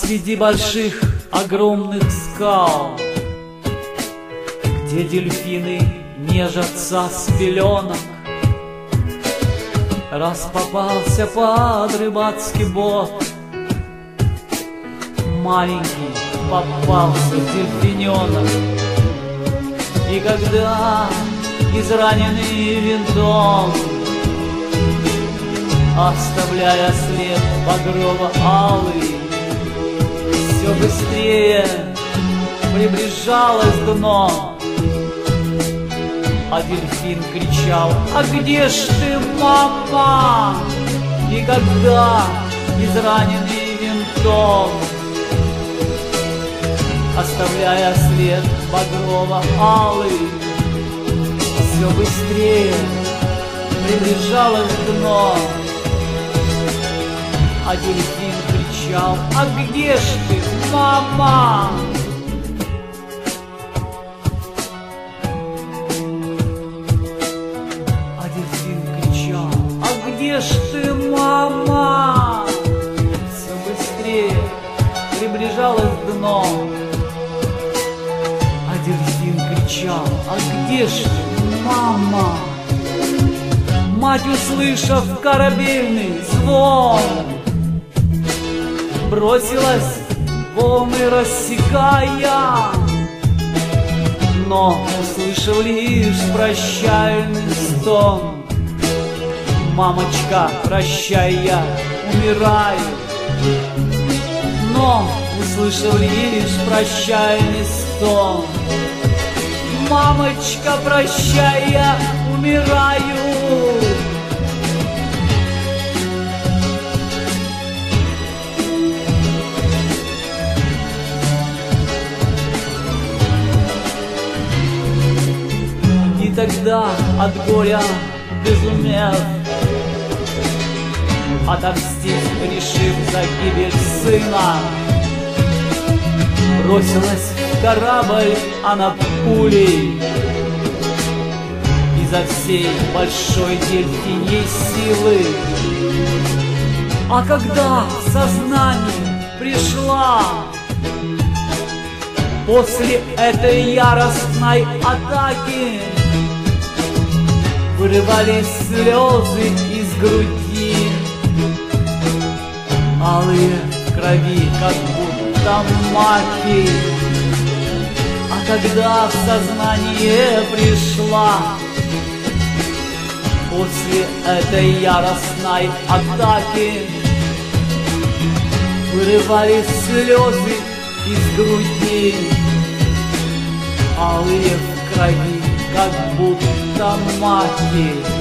Среди больших огромных скал, где дельфины нежатся с пеленок, раз попался под рыбацкий бот. Маленький попался дельфиненок, и когда израненный винтом, оставляя след багрово-алый, все быстрее приближалось дно, а дельфин кричал: «А где ж ты, мама?» И когда израненный винтом, оставляя след багрово-алый, все быстрее приближалось дно, а дельфин кричал: «А где ж ты, мама?» А дельфин кричал: «А где ж ты, мама?» Все быстрее приближалось дно, а дельфин кричал: «А где ж ты, мама?» Мать, услышав корабельный звон, бросилась, волны рассекая, но услышав лишь прощальный стон: «Мамочка, прощай, я умираю». Но услышав лишь прощальный стон: «Мамочка, прощай, я умираю». И тогда от горя безумев, отомстить решив за гибель сына, бросилась в корабль она пулей изо всей большой дельфиньей силы. А когда в сознание пришла после этой яростной атаки, вырывались слезы из груди, алые в крови, как будто маки. А когда в сознание пришла после этой яростной атаки, вырывались слезы из груди, алые в крови, как будто маки.